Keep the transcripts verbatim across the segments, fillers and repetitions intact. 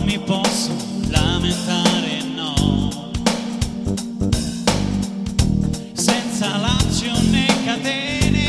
mi posso lamentare, no, senza lacci né catene,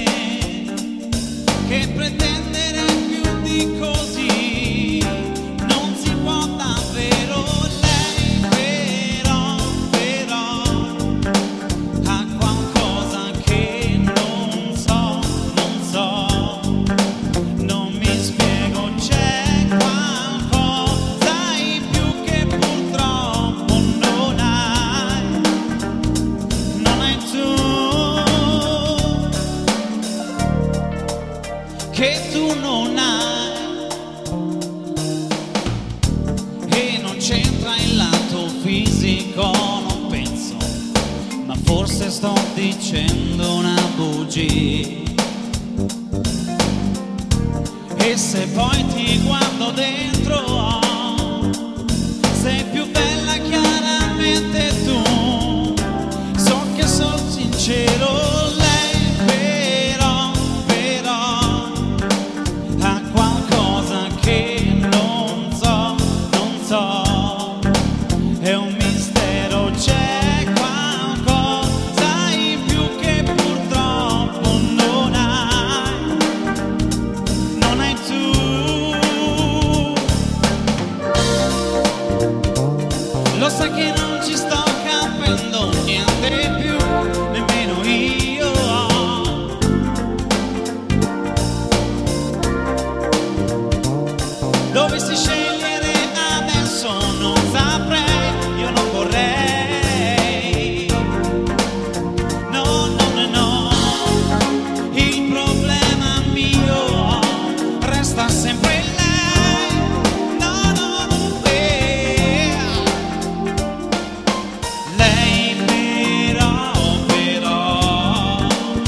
che pretendere più di così non si può davvero. Lei però, però ha qualcosa che non so, non so, non mi spiego, c'è qualcosa in più che purtroppo non hai, non hai tu, che tu non hai. E non c'entra il lato fisico, non penso, ma forse sto dicendo una bugia. E se poi ti guardo dentro, oh, sei più bella chiaramente tu, so che sono sincero. Lei però, però ha qualcosa che non so, non so, è un mistero, c'è qualcosa in più che purtroppo non hai, non hai tu. Lo sai che non ci sto capendo niente più, nemmeno io. Dovessi scegliere adesso non saprei, io non vorrei. No, no, no, no, il problema mio resta sempre lei. No, no, no, eh. Lei però, però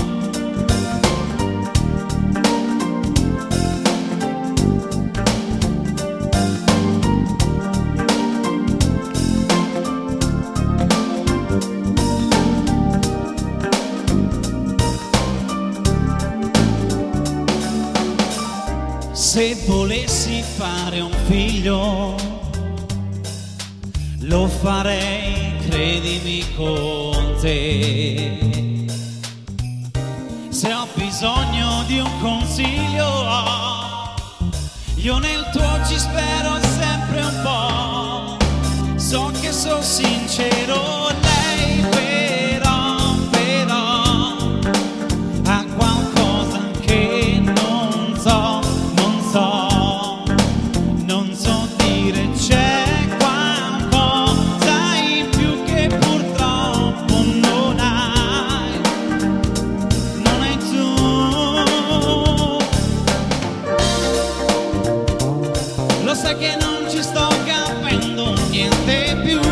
se volessi fare un figlio lo farei, credimi, con te. Se ho bisogno di un consiglio, io nel tuo ci spero sempre un po'. So che sono sincero. Lei però, però ha qualcosa che non so, non so, non so dire. C'è qualcosa in più che purtroppo non hai, non hai tu. Lo sai che non ci sto capendo niente più,